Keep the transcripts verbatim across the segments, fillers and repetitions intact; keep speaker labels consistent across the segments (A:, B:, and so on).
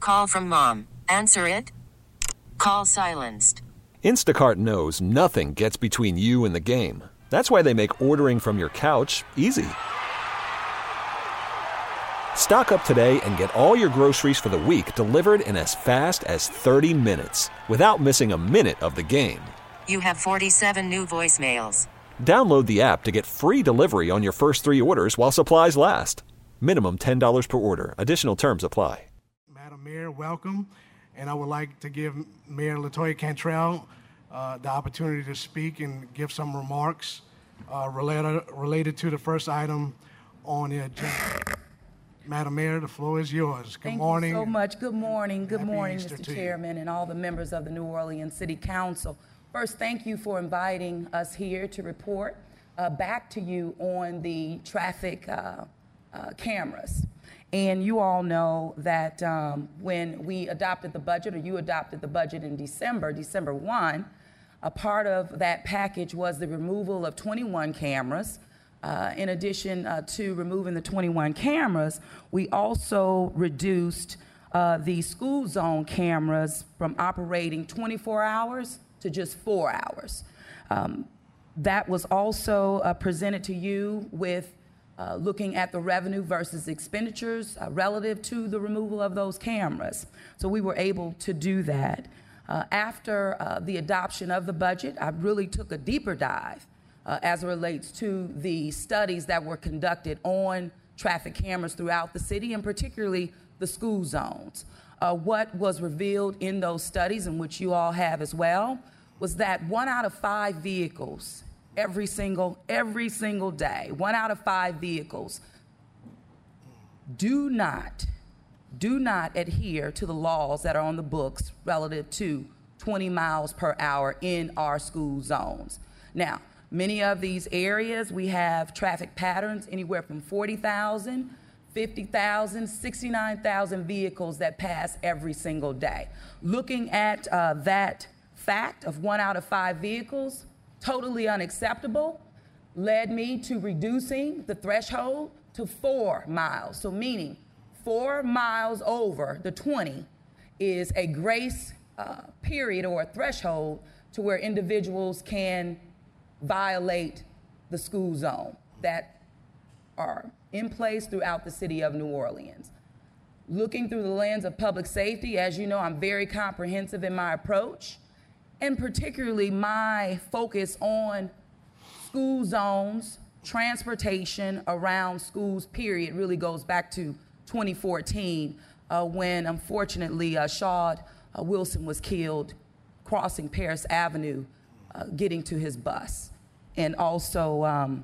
A: Call from mom. Answer it. Call silenced.
B: Instacart knows nothing gets between you and the game. That's why they make ordering from your couch easy. Stock up today and get all your groceries for the week delivered in as fast as thirty minutes without missing a minute of the game.
A: You have forty-seven new voicemails.
B: Download the app to get free delivery on your first three orders while supplies last. Minimum ten dollars per order. Additional terms apply.
C: Madam Mayor, welcome. And I would like to give Mayor LaToya Cantrell uh, the opportunity to speak and give some remarks uh, related, related to the first item on the agenda. Madam Mayor, the floor is yours. Good
D: Thank
C: morning.
D: Thank you so much. Good morning. Good
C: Happy
D: morning,
C: Easter
D: Mister
C: to
D: Chairman,
C: you.
D: and all the members of the New Orleans City Council. First, thank you for inviting us here to report uh, back to you on the traffic uh, uh, cameras. And you all know that um, when we adopted the budget, or you adopted the budget in December, December first, a part of that package was the removal of twenty-one cameras. Uh, in addition uh, to removing the twenty-one cameras, we also reduced uh, the school zone cameras from operating twenty-four hours to just four hours. Um, that was also uh, presented to you with uh, looking at the revenue versus expenditures uh, relative to the removal of those cameras. So we were able to do that. Uh, after uh, the adoption of the budget, I really took a deeper dive Uh, as it relates to the studies that were conducted on traffic cameras throughout the city, and particularly the school zones. Uh, what was revealed in those studies, and which you all have as well, was that one out of five vehicles every single, every single day, one out of five vehicles do not, do not adhere to the laws that are on the books relative to twenty miles per hour in our school zones. Now, many of these areas, we have traffic patterns anywhere from forty thousand, fifty thousand, sixty-nine thousand vehicles that pass every single day. Looking at uh, that fact of one out of five vehicles, totally unacceptable, led me to reducing the threshold to four miles. So meaning four miles over the twenty is a grace uh, period or a threshold to where individuals can violate the school zone that are in place throughout the city of New Orleans. Looking through the lens of public safety, as you know, I'm very comprehensive in my approach, and particularly my focus on school zones, transportation around schools, period, really goes back to twenty fourteen uh, when, unfortunately, uh, Shawd uh, Wilson was killed crossing Paris Avenue, Uh, getting to his bus, and also um,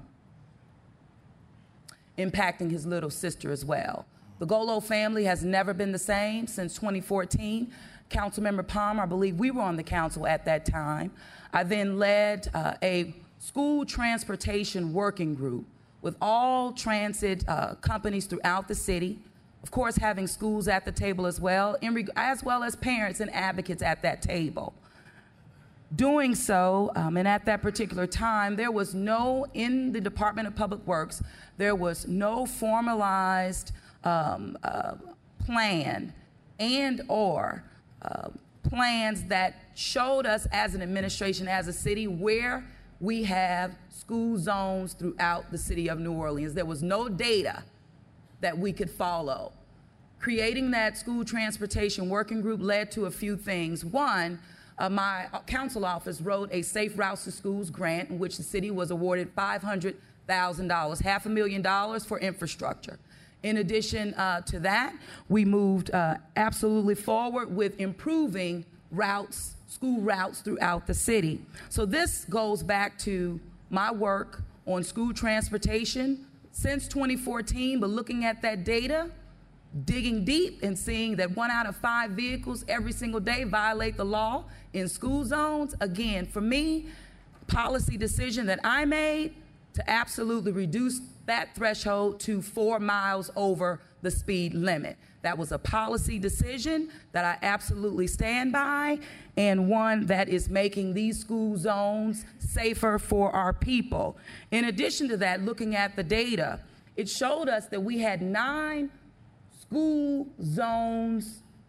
D: impacting his little sister as well. The Golo family has never been the same since twenty fourteen. Councilmember Palmer, I believe we were on the council at that time. I then led uh, a school transportation working group with all transit uh, companies throughout the city, of course having schools at the table as well, in reg- as well as parents and advocates at that table. Doing so, um, and at that particular time, there was no, in the Department of Public Works, there was no formalized um, uh, plan and or uh, plans that showed us as an administration, as a city, where we have school zones throughout the city of New Orleans. There was no data that we could follow. Creating that school transportation working group led to a few things. One, Uh, my council office wrote a Safe Routes to Schools grant in which the city was awarded five hundred thousand dollars, half a million dollars for infrastructure. In addition uh, to that, we moved uh, absolutely forward with improving routes, school routes throughout the city. So this goes back to my work on school transportation since twenty fourteen, but looking at that data, digging deep and seeing that one out of five vehicles every single day violate the law in school zones. Again, for me, policy decision that I made to absolutely reduce that threshold to four miles over the speed limit. That was a policy decision that I absolutely stand by, and one that is making these school zones safer for our people. In addition to that, looking at the data, it showed us that we had nine school zones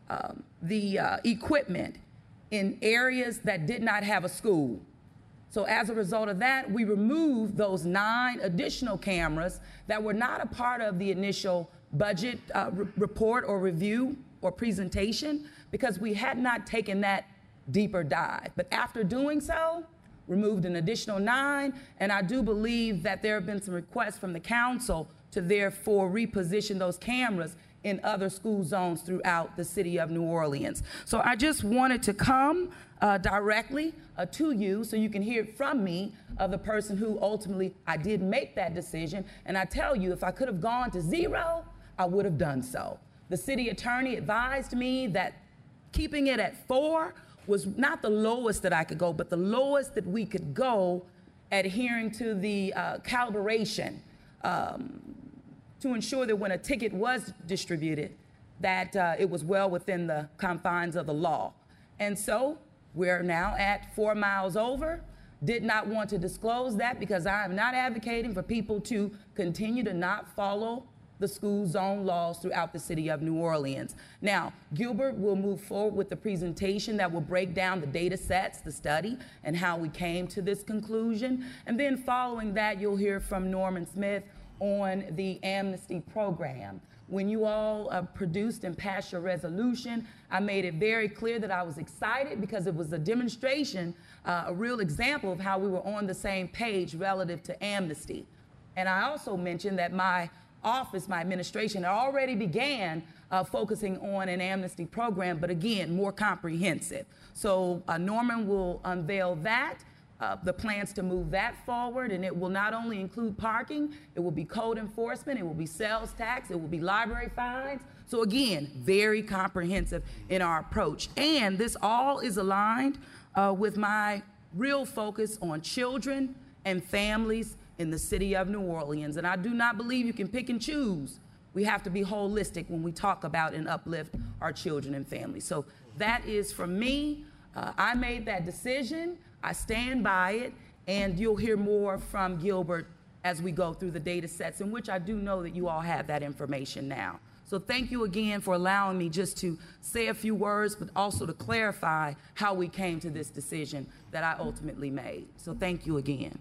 D: um, the uh, equipment in areas that did not have a school. So as a result of that, we removed those nine additional cameras that were not a part of the initial budget uh, re- report or review or presentation, because we had not taken that deeper dive. But after doing so, removed an additional nine, and I do believe that there have been some requests from the council to therefore reposition those cameras in other school zones throughout the city of New Orleans. So I just wanted to come uh, directly uh, to you so you can hear from me of the person who ultimately, I did make that decision. And I tell you, if I could have gone to zero, I would have done so. The city attorney advised me that keeping it at four was not the lowest that I could go, but the lowest that we could go, adhering to the uh, calibration um, to ensure that when a ticket was distributed, that uh, it was well within the confines of the law. And so we're now at four miles over. Did not want to disclose that because I am not advocating for people to continue to not follow the school zone laws throughout the city of New Orleans. Now, Gilbert will move forward with the presentation that will break down the data sets, the study, and how we came to this conclusion. And then following that, you'll hear from Norman Smith on the amnesty program. When you all uh, produced and passed your resolution, I made it very clear that I was excited because it was a demonstration, uh, a real example of how we were on the same page relative to amnesty. And I also mentioned that my office, my administration, had already began uh, focusing on an amnesty program, but again, more comprehensive. So uh, Norman will unveil that. Uh, the plans to move that forward, and it will not only include parking, it will be code enforcement, it will be sales tax, it will be library fines. So again, very comprehensive in our approach. And this all is aligned uh, with my real focus on children and families in the city of New Orleans. And I do not believe you can pick and choose. We have to be holistic when we talk about and uplift our children and families. So that is from me. Uh, I made that decision. I stand by it, and you'll hear more from Gilbert as we go through the data sets, in which I do know that you all have that information now. So thank you again for allowing me just to say a few words, but also to clarify how we came to this decision that I ultimately made. So thank you again.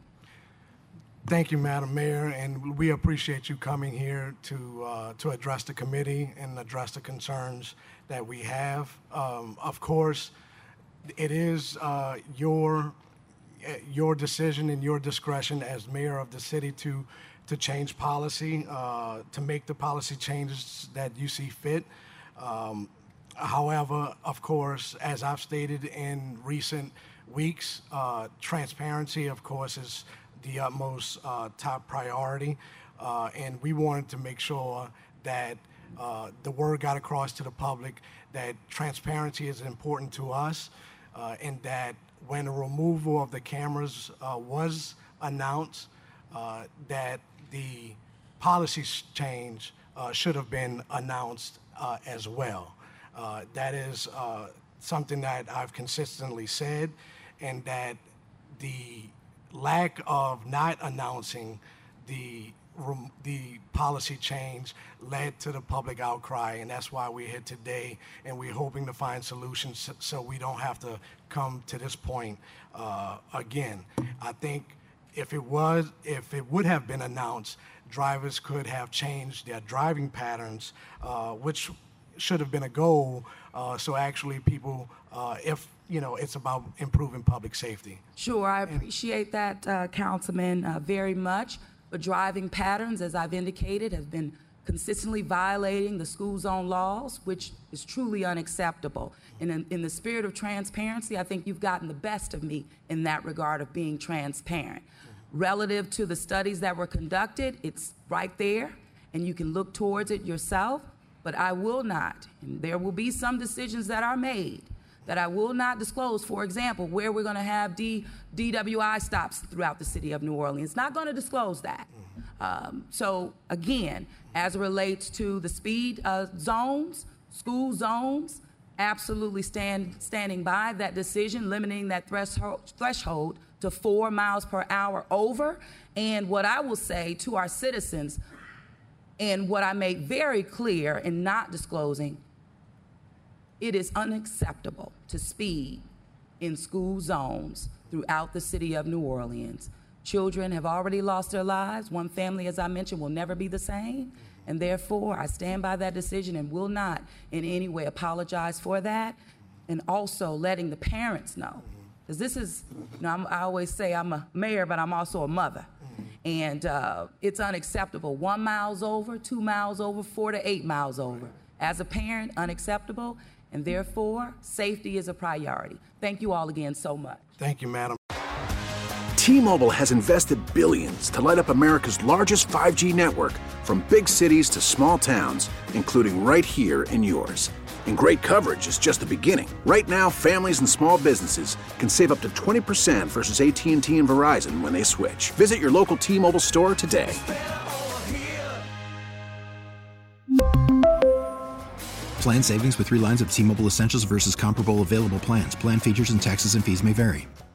C: Thank you, Madam Mayor, and we appreciate you coming here to uh, to address the committee and address the concerns that we have. Um, of course, it is uh, your your decision and your discretion as mayor of the city to to change policy, uh, to make the policy changes that you see fit. Um, however, of course, as I've stated in recent weeks, uh, transparency, of course, is the utmost uh, top priority, uh, and we wanted to make sure that uh, the word got across to the public that transparency is important to us. Uh, and that when a removal of the cameras uh, was announced, uh, that the policy change uh, should have been announced uh, as well. Uh, that is uh, something that I've consistently said, and that the lack of not announcing the the policy change led to the public outcry, and that's why we're here today, and we're hoping to find solutions so we don't have to come to this point uh, again. I think if it was, if it would have been announced, drivers could have changed their driving patterns, uh, which should have been a goal. Uh, so actually people, uh, if you know, it's about improving public safety.
D: Sure, I appreciate that, uh, Councilman, uh, very much. But driving patterns, as I've indicated, have been consistently violating the school zone laws, which is truly unacceptable. And in, in the spirit of transparency, I think you've gotten the best of me in that regard of being transparent. Relative to the studies that were conducted, it's right there, and you can look towards it yourself, but I will not, and there will be some decisions that are made that I will not disclose, for example, where we're going to have D, D W I stops throughout the city of New Orleans. Not going to disclose that. Um, so again, as it relates to the speed uh, zones, school zones, absolutely stand, standing by that decision, limiting that threshold, threshold to four miles per hour over. And what I will say to our citizens, and what I made very clear in not disclosing, It is unacceptable to speed in school zones throughout the city of New Orleans. Children have already lost their lives. One family, as I mentioned, will never be the same. And therefore, I stand by that decision and will not in any way apologize for that. And also letting the parents know. Because this is, you know, I'm, I always say I'm a mayor, but I'm also a mother. And uh, it's unacceptable. One miles over, two miles over, four to eight miles over. As a parent, unacceptable. And therefore, safety is a priority. Thank you all again so much.
C: Thank you, madam.
E: T-Mobile has invested billions to light up America's largest five G network, from big cities to small towns, including right here in yours. And great coverage is just the beginning. Right now, families and small businesses can save up to twenty percent versus A T and T and Verizon when they switch. Visit your local T-Mobile store today.
F: Plan savings with three lines of T-Mobile Essentials versus comparable available plans. Plan features and taxes and fees may vary.